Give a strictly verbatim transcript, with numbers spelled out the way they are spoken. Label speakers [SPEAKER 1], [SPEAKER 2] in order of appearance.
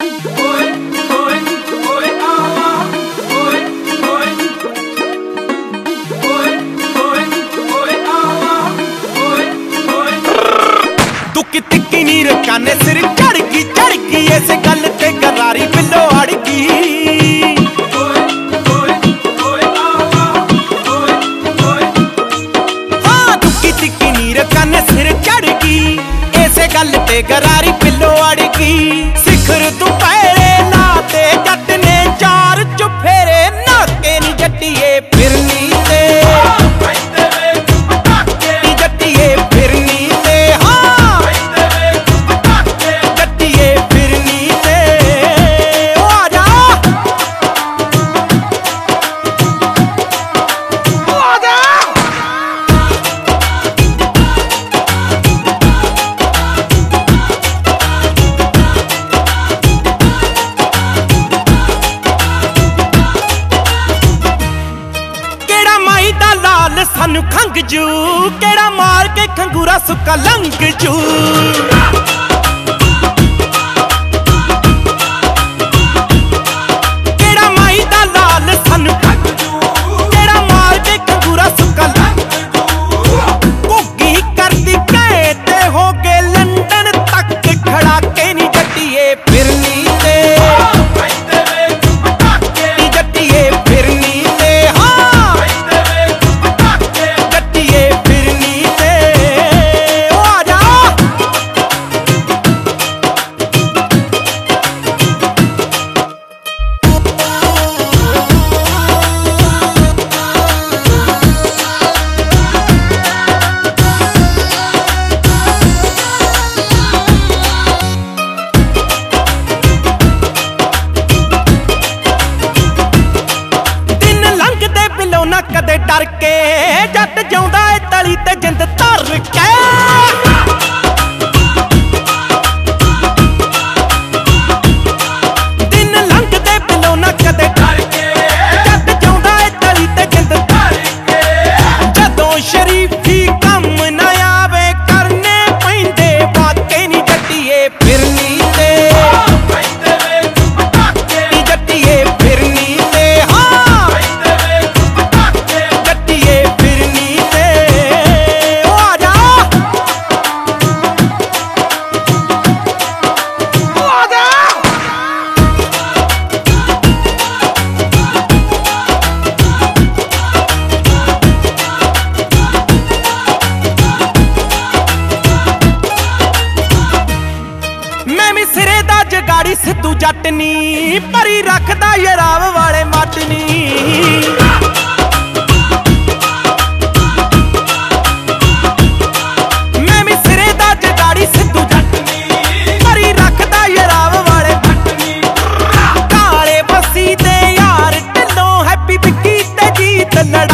[SPEAKER 1] काने सिर झड़की झड़की इस गल ते गरारी बिल्लो अड़की। हाँ दुक्की तिक्की नीर काने सिर झड़की इस गल ते गरारी बिल्लो अड़की। सिखर दुपहरे लाते जट ने चार चुफेरे नाके नी जट्टिए फिरनी ते सानू खंग जू केड़ा मार के खंगूरा सुक्का लंघ जू। केड़ा माई दा लाल सानू खंग जू केड़ा मार के खंगूरा सुक्का लंघ जू। घुग्गी करदी कहते हो गए लंदन तक खड़ा के नी जट्टिए फिरनी ते जट्टिए फिरनी ते। कदे डर के जट जाउंदा ए तली ते जिंद धर के। दिन लंघदे बिलो ना कदे डर के जट जाउंदा ए तली ते जिंद धर के। जदों शरीफी कम ना आवे करने पैंदे वाके नी जट्टिए फिरनी ते जट्टिए फिरनी ते। सिरे दा जगाड़ी सिद्धू जटनी परी रखदा यराव वाले माटनी। मैं भी सिरे दा जगाड़ी सिद्धू जटनी परी रखदा यराव वाले माटनी। काले बसी दे यार ढिल्लों हैप्पी विक्की ते जीत लड़ा।